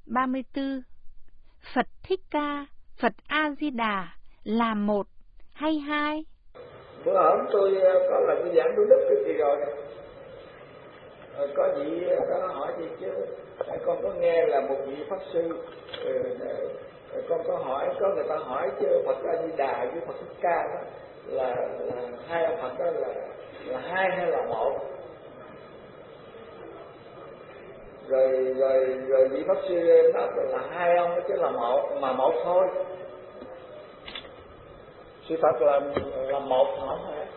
34. Phật Thích Ca, Phật A Di Đà là một hay hai? Bữa hôm tôi có lần tôi giảng Đô Đức cái gì rồi, có vị có hỏi gì chứ con có nghe là một vị pháp sư, con có hỏi, có người ta hỏi chứ Phật A Di Đà với Phật Thích Ca đó là hai ông Phật đó là hai hay là một? Rồi vị pháp sư nói là hai ông đó chứ là một, mà một thôi. Sự thật là một không phải,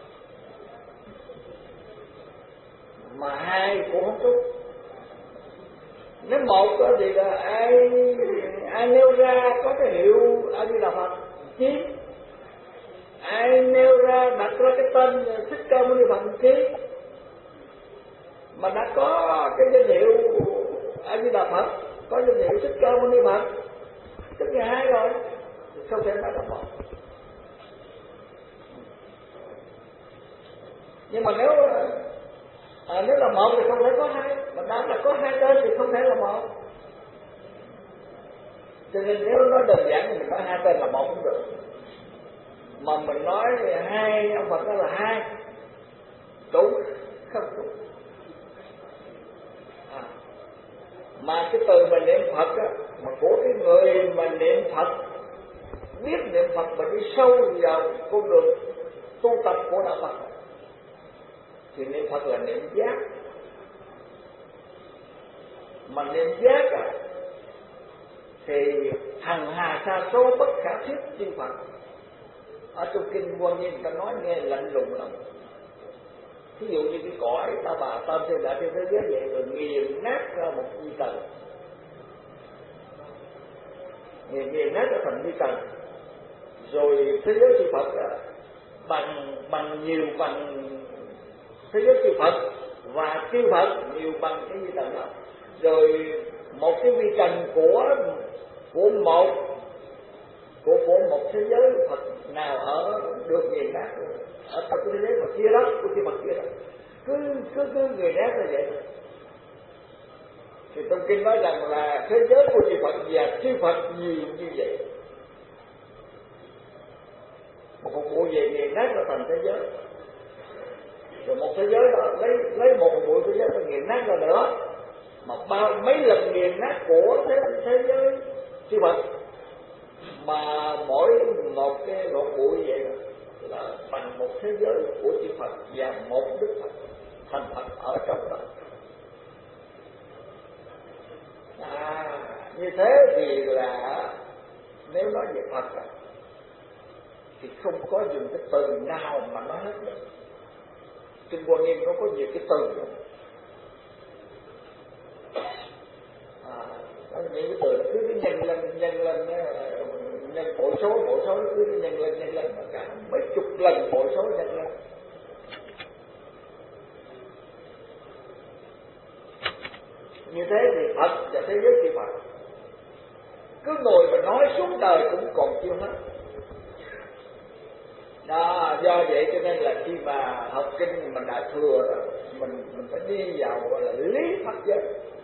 mà hai cũng không đúng. Nếu một đó thì là ai nêu ra có cái hiệu A Di Đà Phật chí, ai nêu ra đặt ra cái tên Thích Ca Mâu Ni Phật chí, mà đã có cái danh hiệu A Di Đà Phật, có danh hiệu Thích Ca Mâu Ni Phật, tức là hai rồi, thì không thể nói là một. Nhưng mà nếu là một thì không thể có hai, mà đã là có hai tên thì không thể là một. Cho nên nếu nói đơn giản thì mình nói hai tên là một cũng được, mà mình nói hai ông Phật đó là hai đúng không đúng. Mà cái từ mà niệm Phật á, mà của cái người mà niệm Phật, biết niệm Phật mà đi sâu vào con đường tu tập của đạo Phật thì niệm Phật là niệm giác. Mà niệm giác á, thì hằng hà sa số bất khả thuyết chư Phật. Ở trong kinh Quan Nghiêm ta nói nghe lạnh lùng lắm. Ví dụ như cái cõi ta bà tam thiên đại thiên thế giới vậy, rồi nghiền nát ra một vi tần, nghiền nát ra thành vi tần, rồi thế giới chư Phật bằng nhiều bằng thế giới chư Phật, và chư Phật nhiều bằng cái vi tần đó. Rồi một cái vi trần của một thế giới Phật nào ở được nghiền nát ở trong cái thế giới Phật kia đó, của chư Phật kia đó, cứ nghiền nát như vậy. Thì trong kinh nói rằng là thế giới của chư Phật và chư Phật nhiều như vậy, một bộ về nghiền nát ra thành thế giới. Rồi một thế giới đó lấy một bộ thế giới đó nghiền nát ra nữa, mà mấy lần nghiền nát của thế giới chư Phật, mà mỗi một cái lỗ bụi vậy là bằng một thế giới của chư Phật và một Đức Phật thành Phật ở trong đó. Như thế thì là nếu nói về Phật thì không có dùng cái từ nào mà nói hết được. Kinh Quan Nghiêm nó có nhiều cái từ nữa. Những cái từ nó cứ nhân lên nhân bội số nó cứ nhân lên cả mấy chục lần bội số nhân lên. Như thế thì Phật và thế giới chư Phật cứ ngồi mà nói suốt đời cũng còn chưa hết. Đó, do vậy cho nên là khi mà học kinh mình đã thừa rồi, mình phải đi vào gọi là lý pháp giới.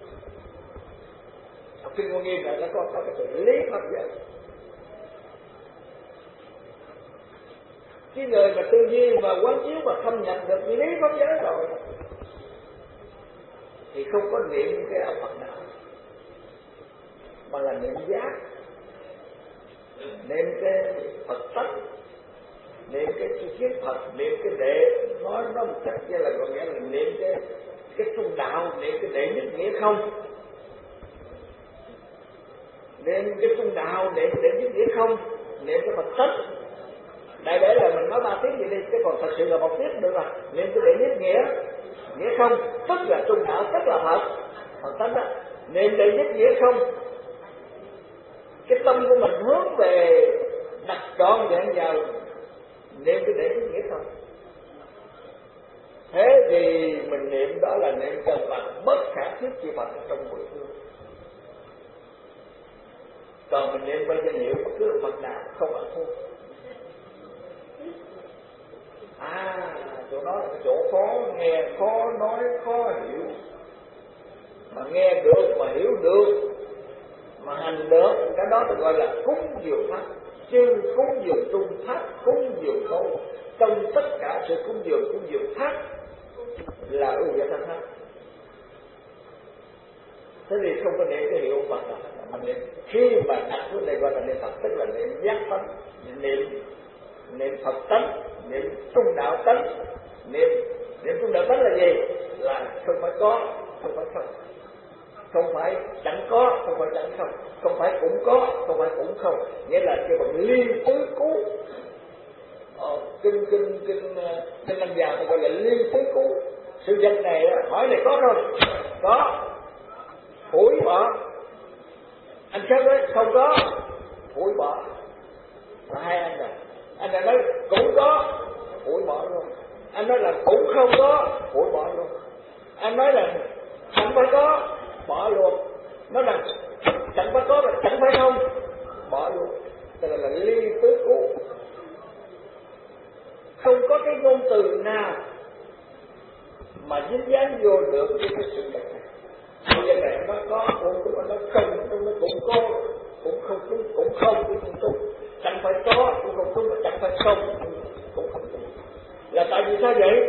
Học kinh Quan Nghiêm là nó có cái từ lý pháp giới. Cái người mà tư duy mà quán chiếu mà thâm nhập được lý pháp giới rồi thì không có niệm cái ông Phật nào, mà là niệm giác, niệm cái Phật tánh, niệm cái chi tiết Phật, niệm cái đệ, nói nó một cách như là có nghĩa là niệm cái trung đạo, niệm cái đệ nhất nghĩa không, niệm cái trung đạo, niệm cái đệ nhất nghĩa không, niệm cái Phật tánh. Đại để là mình nói 3 tiếng vậy đi, cái còn thật sự là 1 tiếng nữa là niệm cái đệ nhất nghĩa không, tức là trung đạo, tức là Phật tánh đó. Niệm đệ nhất nghĩa không, cái tâm của mình hướng về đặt trọn vẹn vào niệm cái đệ nhất nghĩa không. Thế thì mình niệm đó là niệm cho bằng bất khả thuyết chư Phật trong mười phương. Còn mình niệm bên danh hiệu bất cứ Phật nào không ăn thua. Chỗ đó là cái chỗ khó nghe, khó nói, khó hiểu. Mà nghe được, mà hiểu được, cái đó được gọi là cúng dường pháp, chứ cúng dường trung pháp, cúng dường tu. Trong tất cả sự cúng dường pháp là ưu việt thanh pháp. Thế thì không có niệm cái hiệu Phật nào, mà niệm khi mà đặt vấn đề gọi là niệm Phật, tức là niệm giác tánh, niệm Phật tánh, niệm trung đạo tánh. Niệm trung đạo tánh là gì? Là không phải có, không phải không, không phải chẳng có, không phải chẳng không, không phải cũng có, không phải cũng không, nghĩa là cái bằng liên tứ cứu. Kinh Lâm Già thì gọi là liên tứ cứu. Sự vật này hỏi này có không? Có, phủi bỏ. Anh khác đấy không có, phủi bỏ. Là hai anh rồi. Anh này nói cũng có, phủi bỏ luôn. Anh nói là cũng không có, phủi bỏ luôn. Anh nói là chẳng phải có, bỏ luôn. Nói là chẳng phải có, chẳng phải không, bỏ luôn. Tức là ly tứ cứu. Không có cái ngôn từ nào mà dính dáng vô được với cái sự vật này. Bây giờ này nó có, cũng nó không, nó cũng có, cũng không, cũng không, cũng không. Chẳng phải có, cũng không đúng, chẳng phải không, cũng không đúng. Là tại vì sao vậy?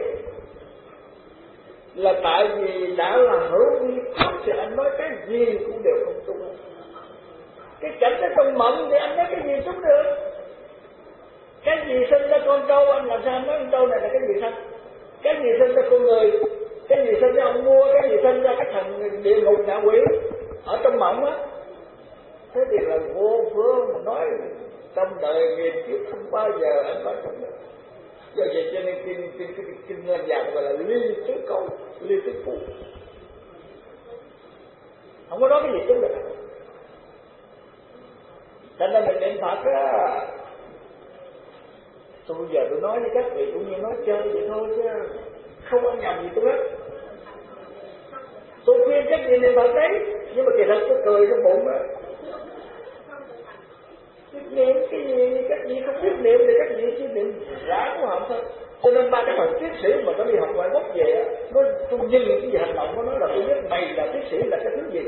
Là tại vì đã là hữu vi pháp thì anh nói cái gì cũng đều không đúng. Cái cảnh nó trong mộng thì anh nói cái gì đúng được. Cái gì sinh ra con trâu, anh làm sao anh nói con trâu này là cái gì sinh? Cái gì sinh ra con người, cái gì sinh ra ông vua, cái gì sinh ra cái thằng địa ngục ngạ quỷ ở trong mộng á. Thế thì là vô phương mà nói trong đời nghiệp kiếp không bao giờ anh nói không được. Do vậy cho nên kinh Lâm Già gọi là ly tứ câu, ly tứ phụ. Không có nói cái gì đúng được. Cho nên mình niệm Phật á, tôi bây giờ tôi nói với các vị cũng như nói chơi vậy thôi chứ không có nhầm gì tôi hết. Tôi khuyên các vị niệm Phật đấy, nhưng mà kỳ thật tôi cười trong bụng á. Niệm cái gì các vị không biết niệm thì các vị chỉ niệm rã của họ thôi. Cho nên ba cái thằng tiến sĩ mà nó đi học ngoại quốc về á, nó tôi nhìn cái gì hành động của nó là tôi biết mày là tiến sĩ là cái thứ gì.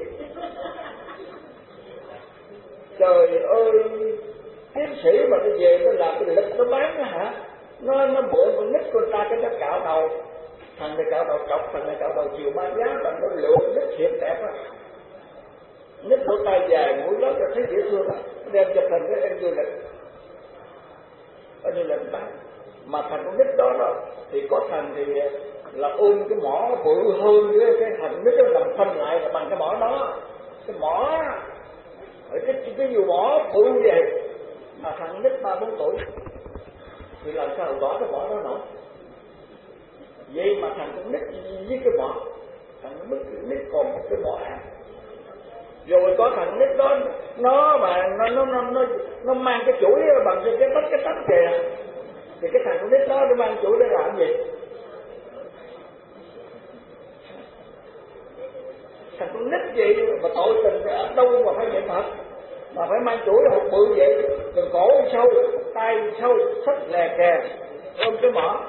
Trời ơi, tiến sĩ mà nó về nó làm cái lịch nó bán á hả? Nó mượn con nít con ta cái nó cạo đầu, thằng này cạo đầu cọc, thằng này cạo đầu chiều ba giá, thằng nó lượn nít hiện đẹp á. Nít lỗ tai dài, mũi lớn là thấy dễ thương á, đem cho thành cái em du lịch. Ở du lịch bán. Mà thằng con nít đó thì có thằng thì là ôm cái mỏ bự hơn với cái thằng nít nó làm phân lại là bằng cái mỏ đó. Cái mỏ cái dù mỏ bự vậy mà thằng nít 3-4 tuổi thì làm sao gõ cái mỏ đó nổi. Vậy mà thằng con nít với cái mỏ, thằng nít còn một cái mỏ à. Rồi có thằng nít đó nó mang cái chuỗi bằng cái tách kìa. Thì cái thằng con nít đó nó mang chuỗi để làm gì? Thằng con nít vậy mà tội tình ở đâu mà phải niệm Phật, mà phải mang chuỗi hộp bự vậy, từ cổ sâu, tay sâu, sách lè kè, ôm cái mỏ.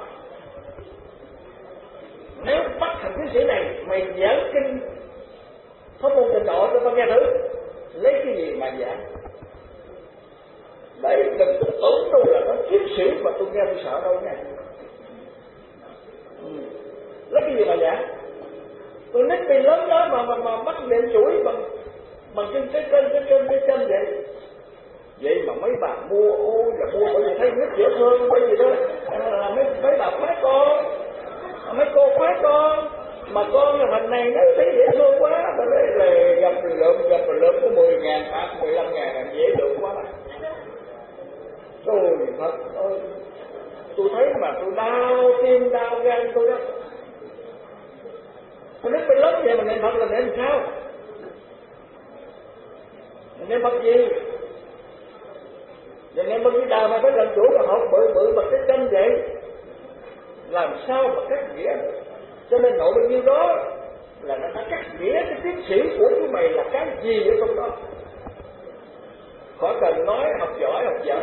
Nếu bắt thằng tiến sĩ này mày giảng kinh pháp môn tịnh độ cho tao nghe thử, lấy cái gì mà giảng? Đấy, đừng tưởng đâu là nó tiến sĩ mà tôi nghe tôi sợ đâu nha. Lấy cái gì mà giảng? Tôi nít bị lớn đó mà bắt niệm chuỗi bằng cái chân vậy. Vậy mà mấy bà mua bởi vì thấy nít dễ thương, bởi vì đó là mấy bà khoái con, mấy cô khoái con. Mà con là thằng này nó thấy dễ thương quá, mà đây là gặp lượm có 10.000 phạt 15.000 là dễ được quá mà. Trời thật ơi, tôi thấy mà tôi đau tim đau gan tôi đó. Tôi biết bên lớp vậy mà niệm Phật là niệm sao? Niệm Phật gì? Và niệm Phật Di Đà mà phải làm chủ là học bự bằng cái chân vậy, làm sao mà cắt nghĩa? Cho nên nội bao nhiêu đó là nó đã cắt nghĩa cái tiến sĩ của chúng mày là cái gì ở trong đó. Khỏi cần nói học giỏi học dở.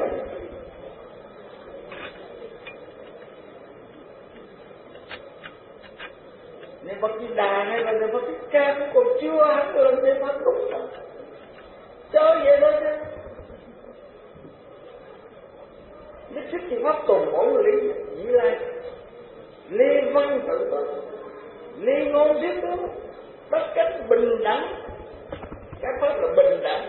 Niệm Phật Di Đà hay là niệm Phật Thích Ca cũng còn chưa hẳn là niệm Phật đúng rồi. Chơi vậy thôi chứ. bình đẳng,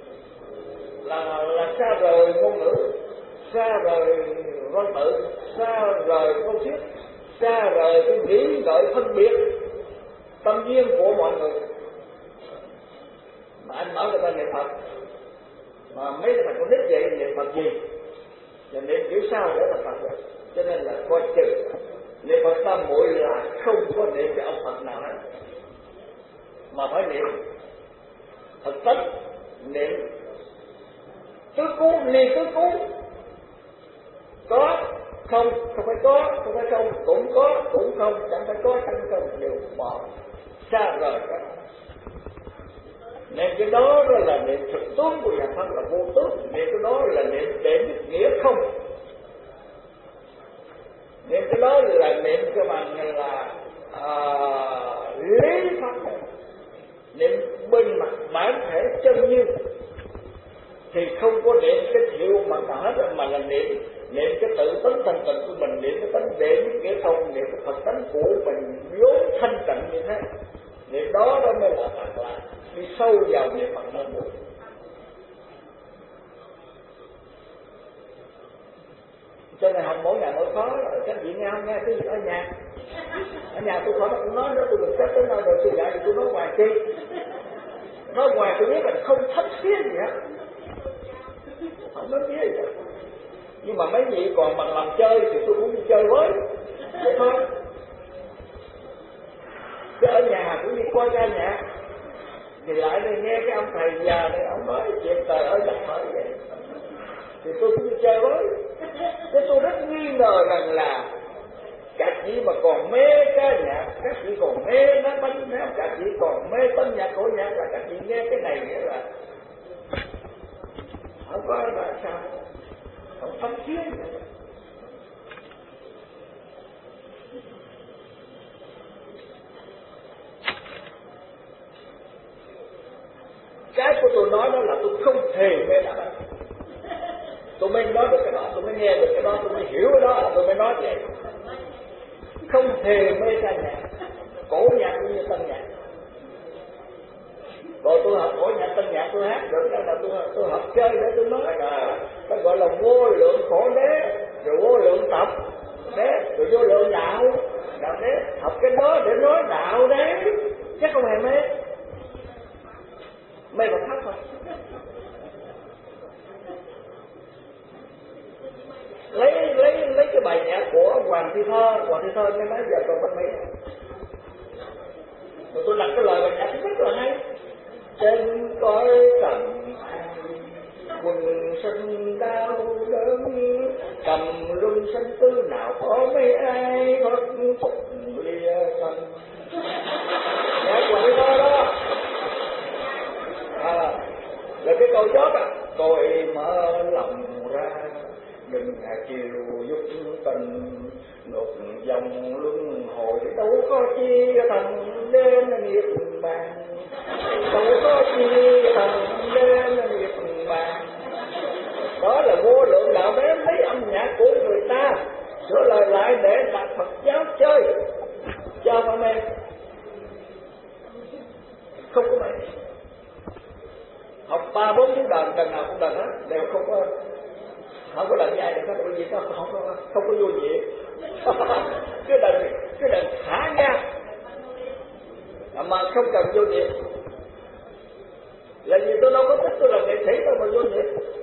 là xa rời ngôn ngữ, xa rời văn tự, xa rời câu thuyết, xa rời cái nghĩ ngợi phân biệt tâm duyên của mọi người. Mà anh nói người ta niệm Phật, mà mấy thằng con nít vậy niệm Phật gì, và niệm kiểu sao để thành Phật được. Cho nên là coi chừng niệm Phật tam muội là không có niệm cái ông Phật nào hết, mà phải niệm thật tánh, niệm tứ cứu, ly tứ cứu. Có không, không phải có, không phải không, cũng có, cũng không, chẳng phải có, chẳng không, đều bỏ xa rời các. Nên cái đó là niệm thực tướng của nhà Phật là vô tướng, niệm cái đó là niệm để nhất nghĩa không, niệm cái đó là niệm cho bằng là lý pháp, niệm bên mặt bản thể chân như, thì không có niệm cái hiệu bằng nào hết, mà là niệm cái tự tánh thanh tịnh của mình, niệm cái tánh để nhất nghĩa không, niệm cái Phật tánh của mình vốn thanh tịnh như thế. Niệm đó mới là Phật, là đi sâu vào niệm Phật Nam Mô. Cho nên học mỗi ngày mỗi khó, các vị nghe không nghe cái gì ở nhà tôi khỏi cũng nói nữa, tôi được xét tới nơi rồi tôi dạy thì tôi nói ngoài chi, nói ngoài tôi biết là không thấp xía gì hết, không nói xía gì hết. Nhưng mà mấy vị còn bằng làm chơi thì tôi cũng đi chơi với, vậy thôi. Chứ ở nhà cũng đi coi ca nhạc, thì lại đây nghe cái ông thầy già này ông nói chuyện trời ơi đất hỏi vậy, thì tôi cũng đi chơi với. Thế tôi rất nghi ngờ rằng là các chị mà còn mê ca nhạc, các chị còn mê nói bánh, các chị còn mê tân nhạc cổ nhạc, là các chị nghe cái này nghĩa là không có là sao, không thấm thiết. Cái của tôi nói đó là tôi không thề mê đạo Phật. Tôi mới nói được cái đó, tôi mới nghe được cái đó, tôi mới hiểu cái đó, tôi mới nói vậy. Không thề mê ca nhạc, cổ nhạc cũng như tân nhạc. Rồi tôi học cổ nhạc tân nhạc tôi hát được, đó là tôi học chơi để tôi nói là nó gọi là vô lượng khổ đế, rồi vô lượng tập đế, rồi vô lượng đạo đế. Học cái đó để nói đạo đế, chắc không hề mê Phật pháp thôi. Lấy cái bài nhạc của Hoàng Thị Thơ mới nói giờ còn bắt mấy. Rồi tôi đặt cái lời bài nhạc rất là hay. Trên cõi trần quần sân đau đớn, cầm luân sanh tư nào có mấy ai thoát phục lìa thân. Nhạc Hoàng Thị Thơ đó. Rồi cái câu chót tôi mở lòng ra, đừng chiều giúp tình ngược dòng luân hồi, đâu có chi thần đến nghiệp bàn, đâu có chi thần đến nghiệp bàn. Đó là vô lượng đạo đế lấy âm nhạc của người ta sửa lời lại để đặt Phật giáo chơi, cho mà mê, không có mê. Học 3-4 tiếng đàn nào cũng đàn hết, đều không có đàn dài được hết, bởi vì nó không có vô nghĩa. cái đàn thả ngang mà không cần vô nghĩa. Là vì tôi đâu có thích tôi làm nghệ sĩ đâu mà vô nghĩa.